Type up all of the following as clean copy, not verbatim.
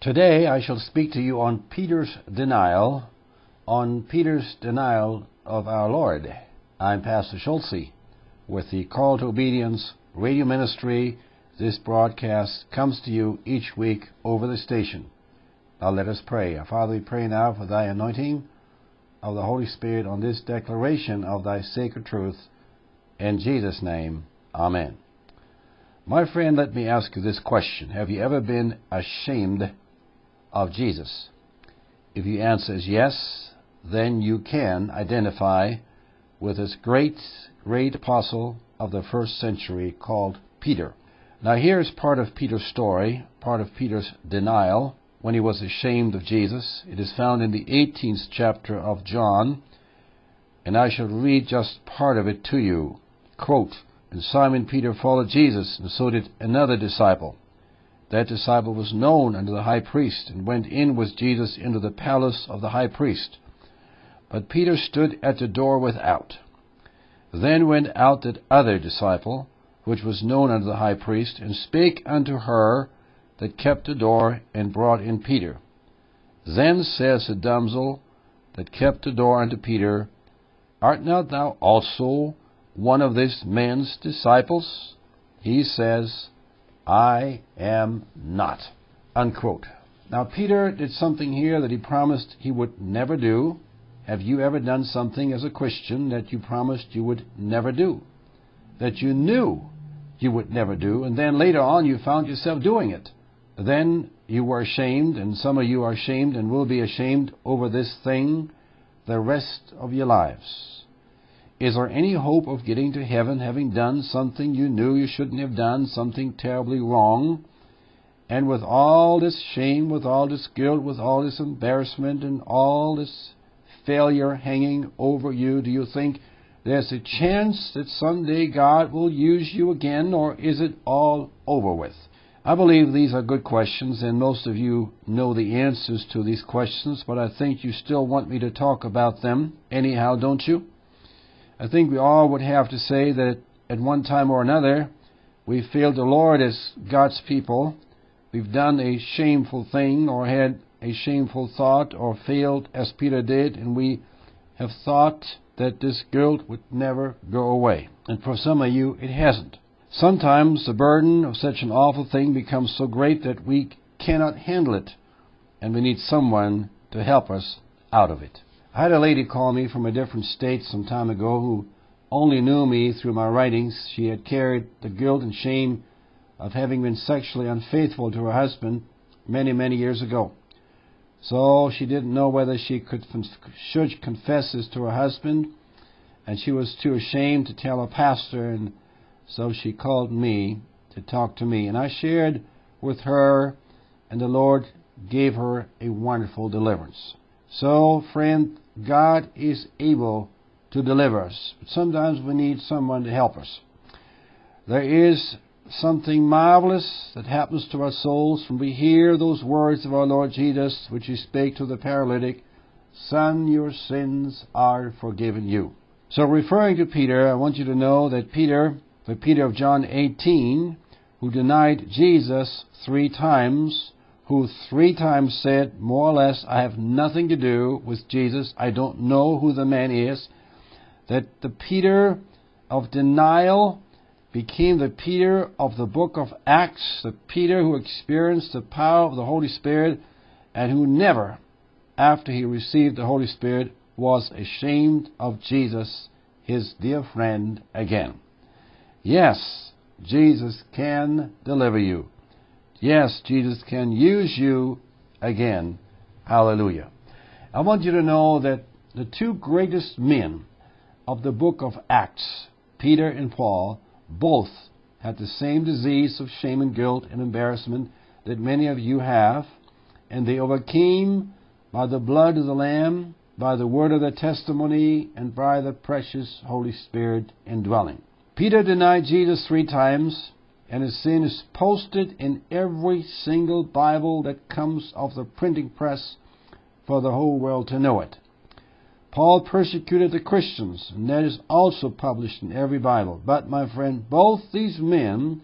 Today I shall speak to you on Peter's denial of our Lord. I'm Pastor Schulze with the Call to Obedience radio ministry. This broadcast comes to you each week over the station. Now let us pray. Our Father, we pray now for thy anointing of the Holy Spirit on this declaration of thy sacred truth. In Jesus' name, amen. My friend, let me ask you this question. Have you ever been ashamed of Jesus? If your answer is yes, then you can identify with this great apostle of the first century called Peter. Now here's part of Peter's story, part of Peter's denial when he was ashamed of Jesus. It is found in the 18th chapter of John, and I shall read just part of it to you. Quote, "And Simon Peter followed Jesus, and so did another disciple. That disciple was known unto the high priest, and went in with Jesus into the palace of the high priest. But Peter stood at the door without. Then went out that other disciple, which was known unto the high priest, and spake unto her that kept the door, and brought in Peter. Then says the damsel that kept the door unto Peter, Art not thou also one of this man's disciples? He says, I am not." Unquote. Now Peter did something here that he promised he would never do. Have you ever done something as a Christian that you promised you would never do? That you knew you would never do, and then later on you found yourself doing it. Then you were ashamed, and some of you are ashamed and will be ashamed over this thing the rest of your lives. Is there any hope of getting to heaven having done something you knew you shouldn't have done, something terribly wrong? And with all this shame, with all this guilt, with all this embarrassment, and all this failure hanging over you, do you think there's a chance that someday God will use you again, or is it all over with? I believe these are good questions, and most of you know the answers to these questions, but I think you still want me to talk about them anyhow, don't you? I think we all would have to say that at one time or another we failed the Lord as God's people. We've done a shameful thing or had a shameful thought or failed as Peter did, and we have thought that this guilt would never go away. And for some of you, it hasn't. Sometimes the burden of such an awful thing becomes so great that we cannot handle it, and we need someone to help us out of it. I had a lady call me from a different state some time ago who only knew me through my writings. She had carried the guilt and shame of having been sexually unfaithful to her husband many, many years ago. So she didn't know whether she should confess this to her husband, and she was too ashamed to tell her pastor, and so she called me to talk to me. And I shared with her, and the Lord gave her a wonderful deliverance. So, friend, God is able to deliver us. But sometimes we need someone to help us. There is something marvelous that happens to our souls when we hear those words of our Lord Jesus, which He spake to the paralytic, Son, your sins are forgiven you. So referring to Peter, I want you to know that Peter, the Peter of John 18, who denied Jesus 3 times, who 3 times said, more or less, I have nothing to do with Jesus, I don't know who the man is, that the Peter of denial became the Peter of the book of Acts, the Peter who experienced the power of the Holy Spirit, and who never, after he received the Holy Spirit, was ashamed of Jesus, his dear friend, again. Yes, Jesus can deliver you. Yes, Jesus can use you again. Hallelujah. I want you to know that the 2 greatest men of the book of Acts, Peter and Paul, both had the same disease of shame and guilt and embarrassment that many of you have, and they overcame by the blood of the Lamb, by the word of their testimony, and by the precious Holy Spirit indwelling. Peter denied Jesus 3 times, and his sin is posted in every single Bible that comes off the printing press for the whole world to know it. Paul persecuted the Christians, and that is also published in every Bible. But, my friend, both these men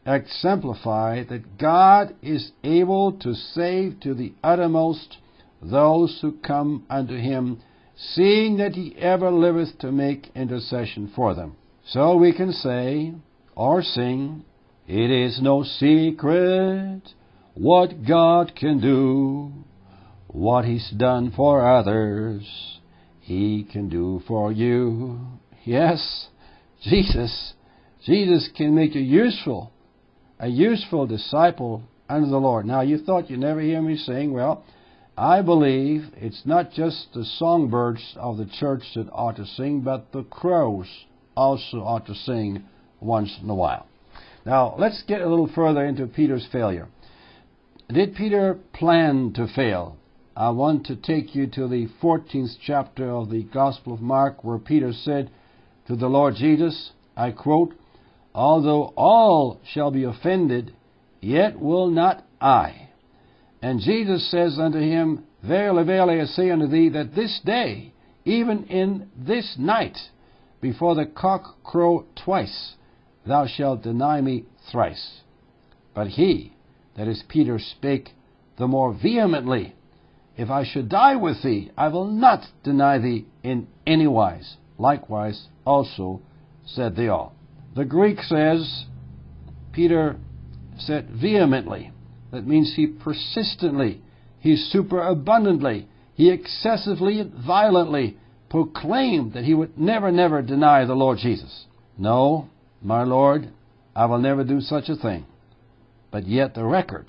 exemplify that God is able to save to the uttermost those who come unto him, seeing that he ever liveth to make intercession for them. So we can say or sing, it is no secret what God can do. What he's done for others, he can do for you. Yes, Jesus can make you useful, a useful disciple unto the Lord. Now, you thought you'd never hear me sing. Well, I believe it's not just the songbirds of the church that ought to sing, but the crows also ought to sing once in a while. Now, let's get a little further into Peter's failure. Did Peter plan to fail? I want to take you to the 14th chapter of the Gospel of Mark, where Peter said to the Lord Jesus, I quote, although all shall be offended, yet will not I. And Jesus says unto him, verily, verily, I say unto thee, that this day, even in this night, before the cock crow twice, thou shalt deny me thrice. But he, that is Peter, spake the more vehemently, if I should die with thee, I will not deny thee in any wise. Likewise also said they all. The Greek says, Peter said vehemently. That means he persistently, he superabundantly, he excessively and violently proclaimed that he would never, never deny the Lord Jesus. No, my Lord, I will never do such a thing. But yet the record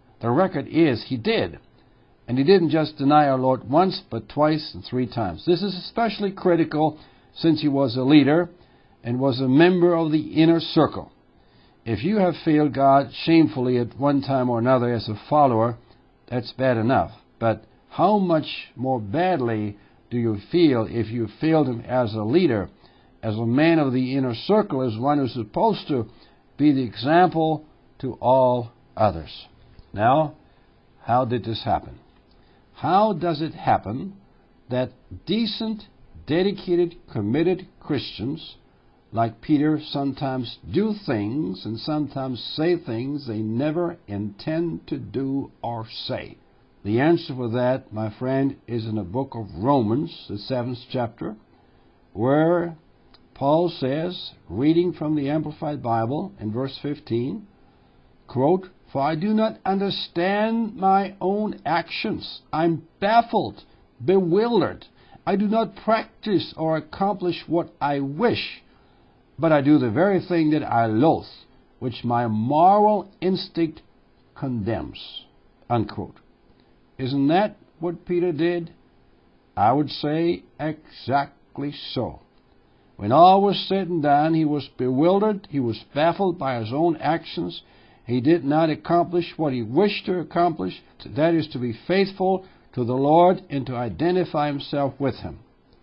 is he did. And he didn't just deny our Lord once, but twice and 3 times. This is especially critical since he was a leader and was a member of the inner circle. If you have failed God shamefully at one time or another as a follower, that's bad enough. But how much more badly do you feel if you failed him as a leader, as a man of the inner circle, as one who's supposed to be the example to all others? Now, how did this happen? How does it happen that decent, dedicated, committed Christians like Peter sometimes do things and sometimes say things they never intend to do or say? The answer for that, my friend, is in the book of Romans, the 7th chapter, where Paul says, reading from the Amplified Bible in verse 15, quote, for I do not understand my own actions. I'm baffled, bewildered. I do not practice or accomplish what I wish, but I do the very thing that I loathe, which my moral instinct condemns. Unquote. Isn't that what Peter did? I would say exactly so. When all was said and done, he was bewildered, he was baffled by his own actions. He did not accomplish what he wished to accomplish, that is, to be faithful to the Lord and to identify himself with him.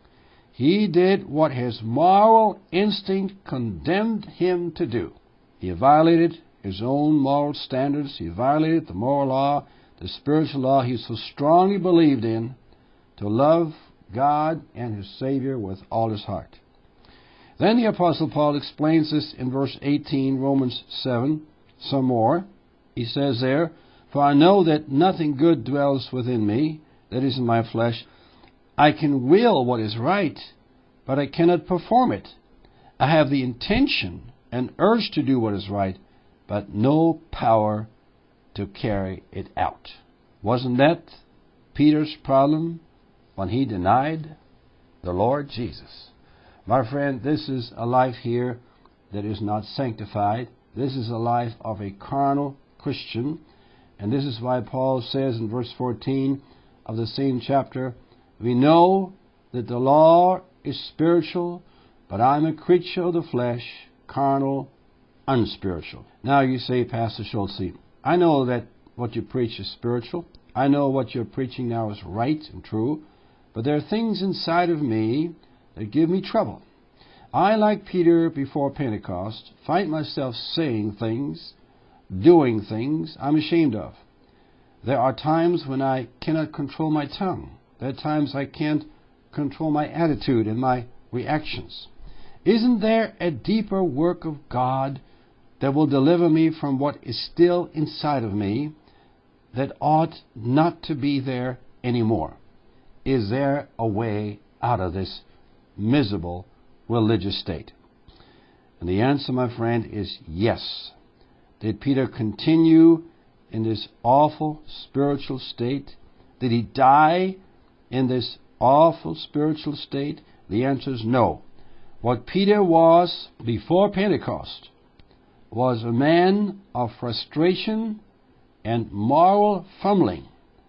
He did what his moral instinct condemned him to do. He violated his own moral standards. He violated the moral law, the spiritual law he so strongly believed in, to love God and his Savior with all his heart. Then the Apostle Paul explains this in verse 18, Romans 7, some more. He says there, for I know that nothing good dwells within me, that is in my flesh. I can will what is right, but I cannot perform it. I have the intention and urge to do what is right, but no power to carry it out. Wasn't that Peter's problem when he denied the Lord Jesus? My friend, this is a life here that is not sanctified. This is a life of a carnal Christian. And this is why Paul says in verse 14 of the same chapter, we know that the law is spiritual, but I'm a creature of the flesh, carnal, unspiritual. Now you say, Pastor Schultz, I know that what you preach is spiritual. I know what you're preaching now is right and true, but there are things inside of me that give me trouble. I, like Peter before Pentecost, find myself saying things, doing things I'm ashamed of. There are times when I cannot control my tongue. There are times I can't control my attitude and my reactions. Isn't there a deeper work of God that will deliver me from what is still inside of me that ought not to be there anymore? Is there a way out of this miserable religious state? And the answer, my friend, is yes. Did Peter continue in this awful spiritual state? Did he die in this awful spiritual state? The answer is no. What Peter was before Pentecost was a man of frustration and moral fumbling.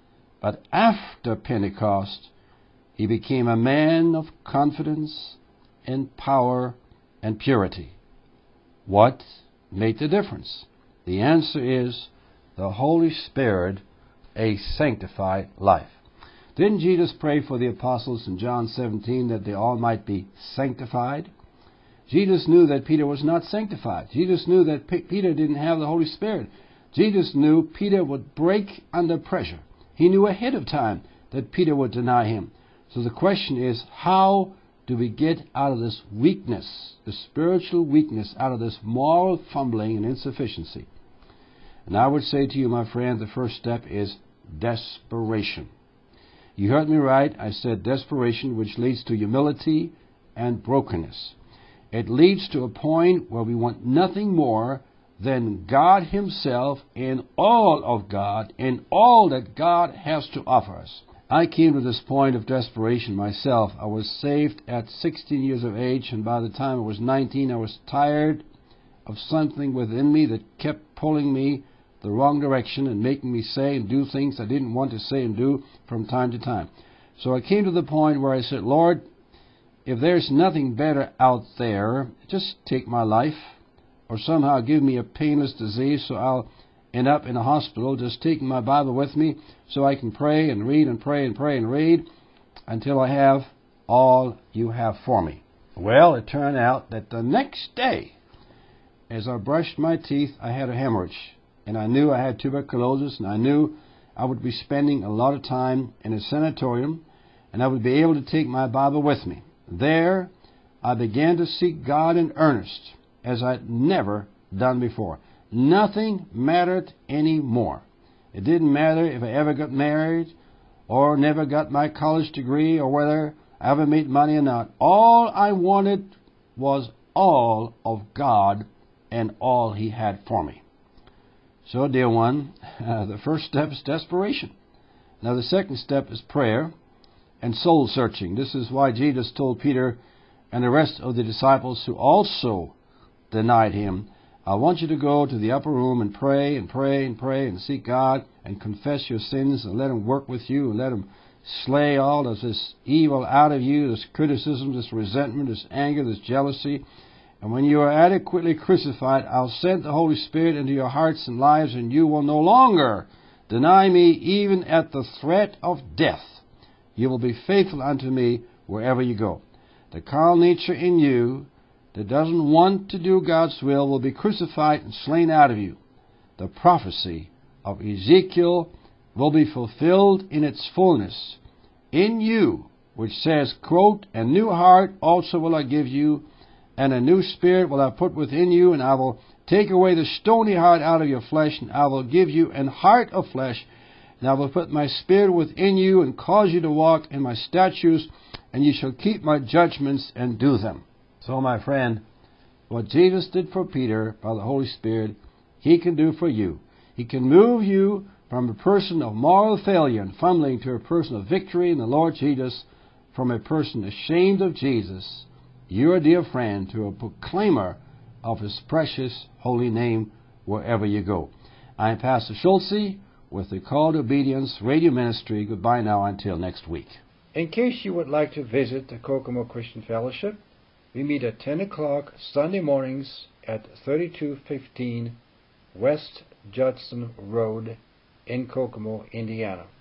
But after Pentecost, he became a man of confidence and power and purity. What made the difference? The answer is the Holy Spirit, a sanctified life. Didn't Jesus pray for the apostles in John 17 that they all might be sanctified? Jesus knew that Peter was not sanctified. Jesus knew that Peter didn't have the Holy Spirit. Jesus knew Peter would break under pressure. He knew ahead of time that Peter would deny him. So the question is, how do we get out of this weakness, the spiritual weakness, out of this moral fumbling and insufficiency? And I would say to you, my friend, the first step is desperation. You heard me right. I said desperation, which leads to humility and brokenness. It leads to a point where we want nothing more than God Himself and all of God and all that God has to offer us. I came to this point of desperation myself. I was saved at 16 years of age, and by the time I was 19, I was tired of something within me that kept pulling me the wrong direction and making me say and do things I didn't want to say and do from time to time. So I came to the point where I said, Lord, if there's nothing better out there, just take my life, or somehow give me a painless disease so I'll end up in a hospital, just taking my Bible with me so I can pray and read and pray and pray and read until I have all you have for me. Well, it turned out that the next day, as I brushed my teeth, I had a hemorrhage. And I knew I had tuberculosis, and I knew I would be spending a lot of time in a sanatorium, and I would be able to take my Bible with me. There, I began to seek God in earnest, as I'd never done before. Nothing mattered anymore. It didn't matter if I ever got married, or never got my college degree, or whether I ever made money or not. All I wanted was all of God and all He had for me. So, dear one, the first step is desperation. Now, the second step is prayer and soul searching. This is why Jesus told Peter and the rest of the disciples who also denied Him, I want you to go to the upper room and pray and pray and pray and seek God and confess your sins and let Him work with you and let Him slay all of this evil out of you, this criticism, this resentment, this anger, this jealousy. And when you are adequately crucified, I'll send the Holy Spirit into your hearts and lives, and you will no longer deny me even at the threat of death. You will be faithful unto me wherever you go. The carnal nature in you that doesn't want to do God's will be crucified and slain out of you. The prophecy of Ezekiel will be fulfilled in its fullness in you, which says, quote, a new heart also will I give you, and a new spirit will I put within you, and I will take away the stony heart out of your flesh, and I will give you an heart of flesh, and I will put my spirit within you, and cause you to walk in my statutes, and you shall keep my judgments and do them. So, my friend, what Jesus did for Peter by the Holy Spirit, He can do for you. He can move you from a person of moral failure and fumbling to a person of victory in the Lord Jesus, from a person ashamed of Jesus, your dear friend, to a proclaimer of His precious holy name wherever you go. I am Pastor Schulze with the Call to Obedience Radio Ministry. Goodbye now until next week. In case you would like to visit the Kokomo Christian Fellowship, we meet at 10 o'clock Sunday mornings at 3215 West Judson Road in Kokomo, Indiana.